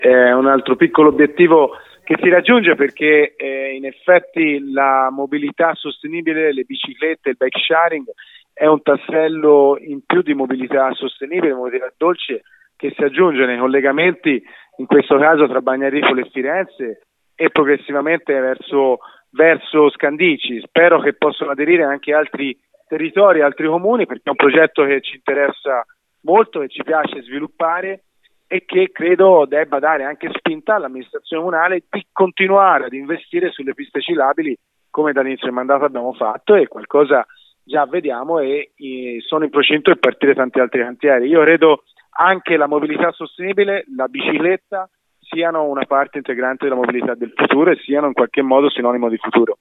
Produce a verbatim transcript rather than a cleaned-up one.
è un altro piccolo obiettivo che si raggiunge perché eh, in effetti la mobilità sostenibile, le biciclette, il bike sharing è un tassello in più di mobilità sostenibile, mobilità dolce, che si aggiunge nei collegamenti, in questo caso tra Bagnarifoli e Firenze e progressivamente verso, verso Scandicci. Spero che possano aderire anche altri territori, altri comuni, perché è un progetto che ci interessa molto, che ci piace sviluppare e che credo debba dare anche spinta all'amministrazione comunale di continuare ad investire sulle piste ciclabili come dall'inizio del mandato abbiamo fatto, e qualcosa già vediamo e, e sono in procinto di partire tanti altri cantieri. Io credo anche la mobilità sostenibile, la bicicletta siano una parte integrante della mobilità del futuro e siano in qualche modo sinonimo di futuro.